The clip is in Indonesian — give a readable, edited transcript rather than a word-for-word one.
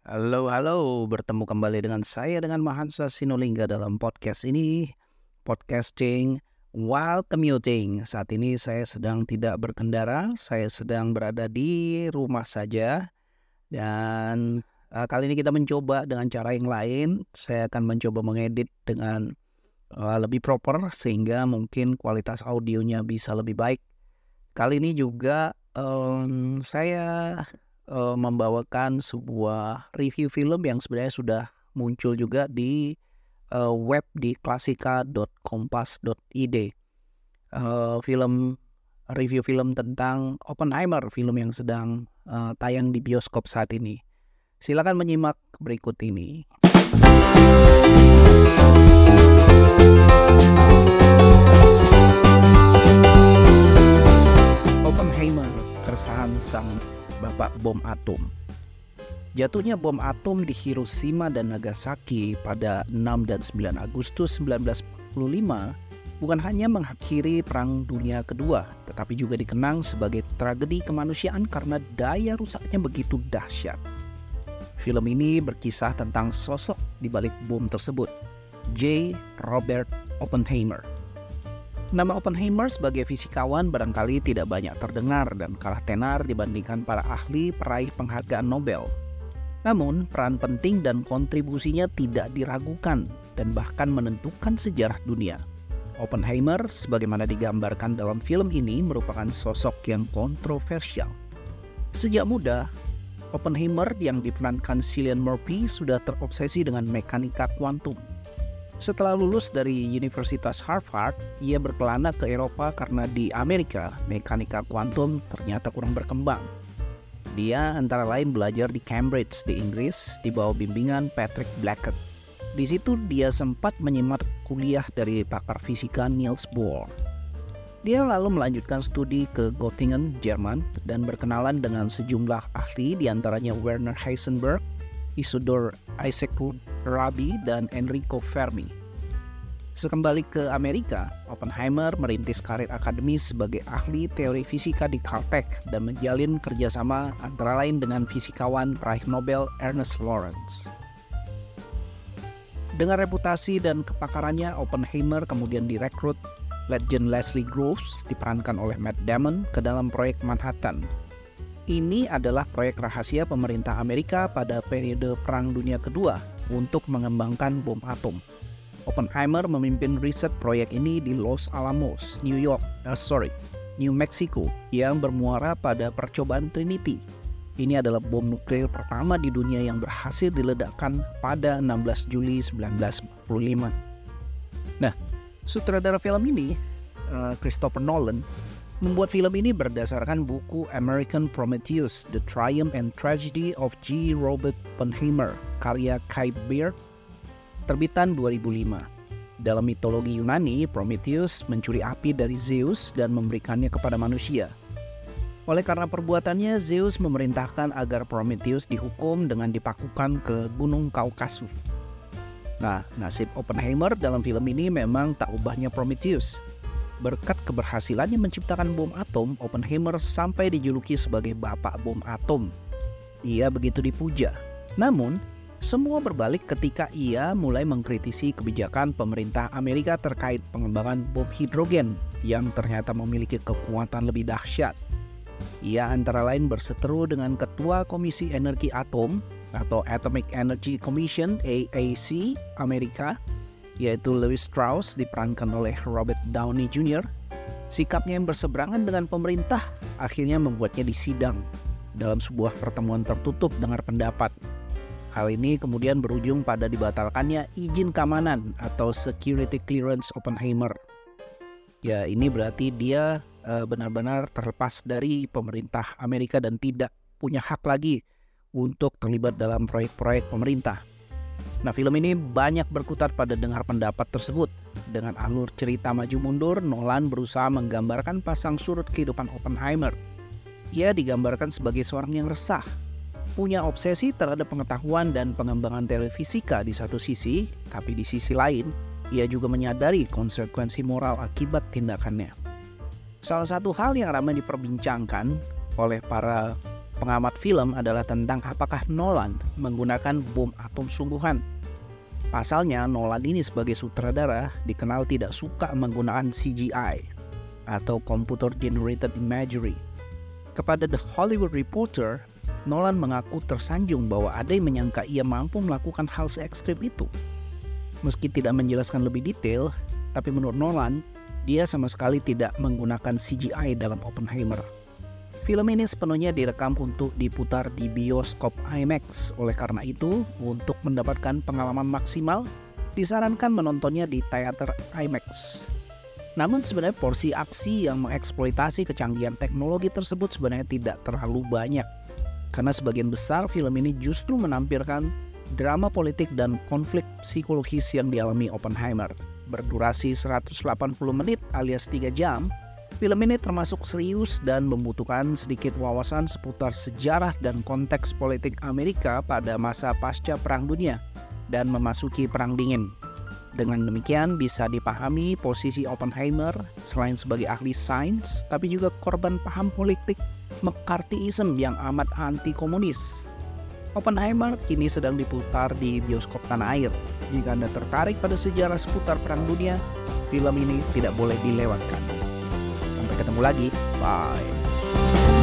Halo, bertemu kembali dengan saya dengan Mahansa Sinolingga dalam podcast ini, podcasting while commuting. Saat ini saya sedang tidak berkendara, saya sedang berada di rumah saja dan kali ini kita mencoba dengan cara yang lain. Saya akan mencoba mengedit dengan lebih proper sehingga mungkin kualitas audionya bisa lebih baik. Kali ini juga saya membawakan sebuah review film yang sebenarnya sudah muncul juga di web di klasika.kompas.id. Review film tentang Oppenheimer, film yang sedang tayang di bioskop saat ini. Silakan menyimak berikut ini. Oppenheimer, keresahan sang bapak bom atom. Jatuhnya bom atom di Hiroshima dan Nagasaki pada 6 dan 9 Agustus 1945 bukan hanya mengakhiri Perang Dunia Kedua, tetapi juga dikenang sebagai tragedi kemanusiaan karena daya rusaknya begitu dahsyat. Film ini berkisah tentang sosok di balik bom tersebut, J. Robert Oppenheimer. Nama Oppenheimer sebagai fisikawan barangkali tidak banyak terdengar dan kalah tenar dibandingkan para ahli peraih penghargaan Nobel. Namun, peran penting dan kontribusinya tidak diragukan dan bahkan menentukan sejarah dunia. Oppenheimer, sebagaimana digambarkan dalam film ini, merupakan sosok yang kontroversial. Sejak muda, Oppenheimer yang diperankan Cillian Murphy sudah terobsesi dengan mekanika kuantum. Setelah lulus dari Universitas Harvard, ia berkelana ke Eropa karena di Amerika mekanika kuantum ternyata kurang berkembang. Dia antara lain belajar di Cambridge di Inggris di bawah bimbingan Patrick Blackett. Di situ dia sempat menyimak kuliah dari pakar fisika Niels Bohr. Dia lalu melanjutkan studi ke Göttingen, Jerman dan berkenalan dengan sejumlah ahli diantaranya Werner Heisenberg, Isidor Isaac Rabi, dan Enrico Fermi. Sekembali ke Amerika, Oppenheimer merintis karir akademis sebagai ahli teori fisika di Caltech dan menjalin kerjasama antara lain dengan fisikawan peraih Nobel Ernest Lawrence. Dengan reputasi dan kepakarannya, Oppenheimer kemudian direkrut Legend Leslie Groves diperankan oleh Matt Damon ke dalam proyek Manhattan. Ini adalah proyek rahasia pemerintah Amerika pada periode Perang Dunia Kedua untuk mengembangkan bom atom. Oppenheimer memimpin riset proyek ini di Los Alamos, New Mexico, yang bermuara pada percobaan Trinity. Ini adalah bom nuklir pertama di dunia yang berhasil diledakkan pada 16 Juli 1945. Nah, sutradara film ini, Christopher Nolan, membuat film ini berdasarkan buku American Prometheus, The Triumph and Tragedy of J. Robert Oppenheimer, karya Kai Bird, terbitan 2005. Dalam mitologi Yunani, Prometheus mencuri api dari Zeus dan memberikannya kepada manusia. Oleh karena perbuatannya, Zeus memerintahkan agar Prometheus dihukum dengan dipakukan ke Gunung Kaukasus. Nah, nasib Oppenheimer dalam film ini memang tak ubahnya Prometheus. Berkat keberhasilannya menciptakan bom atom, Oppenheimer sampai dijuluki sebagai bapak bom atom. Ia begitu dipuja. Namun, semua berbalik ketika ia mulai mengkritisi kebijakan pemerintah Amerika terkait pengembangan bom hidrogen yang ternyata memiliki kekuatan lebih dahsyat. Ia antara lain berseteru dengan Ketua Komisi Energi Atom atau Atomic Energy Commission (AEC) Amerika, yaitu Lewis Strauss diperankan oleh Robert Downey Jr. Sikapnya yang berseberangan dengan pemerintah akhirnya membuatnya disidang dalam sebuah pertemuan tertutup dengar pendapat. Hal ini kemudian berujung pada dibatalkannya izin keamanan atau security clearance Oppenheimer. Ya, ini berarti dia benar-benar terlepas dari pemerintah Amerika dan tidak punya hak lagi untuk terlibat dalam proyek-proyek pemerintah. Nah, film ini banyak berkutat pada dengar pendapat tersebut. Dengan alur cerita maju mundur, Nolan berusaha menggambarkan pasang surut kehidupan Oppenheimer. Ia digambarkan sebagai seorang yang resah, punya obsesi terhadap pengetahuan dan pengembangan teori fisika di satu sisi, tapi di sisi lain, ia juga menyadari konsekuensi moral akibat tindakannya. Salah satu hal yang ramai diperbincangkan oleh para pengamat film adalah tentang apakah Nolan menggunakan bom atom sungguhan. Pasalnya, Nolan ini sebagai sutradara dikenal tidak suka menggunakan CGI atau Computer Generated Imagery. Kepada The Hollywood Reporter, Nolan mengaku tersanjung bahwa ada yang menyangka ia mampu melakukan hal se-ekstrim itu. Meski tidak menjelaskan lebih detail, tapi menurut Nolan, dia sama sekali tidak menggunakan CGI dalam Oppenheimer. Film ini sepenuhnya direkam untuk diputar di bioskop IMAX. Oleh karena itu, untuk mendapatkan pengalaman maksimal, disarankan menontonnya di teater IMAX. Namun sebenarnya porsi aksi yang mengeksploitasi kecanggihan teknologi tersebut sebenarnya tidak terlalu banyak. Karena sebagian besar film ini justru menampilkan drama politik dan konflik psikologis yang dialami Oppenheimer. Berdurasi 180 menit alias 3 jam, film ini termasuk serius dan membutuhkan sedikit wawasan seputar sejarah dan konteks politik Amerika pada masa pasca Perang Dunia dan memasuki Perang Dingin. Dengan demikian bisa dipahami posisi Oppenheimer selain sebagai ahli sains, tapi juga korban paham politik McCarthyism yang amat anti-komunis. Oppenheimer kini sedang diputar di bioskop tanah air. Jika Anda tertarik pada sejarah seputar Perang Dunia, film ini tidak boleh dilewatkan. Sampai ketemu lagi, bye.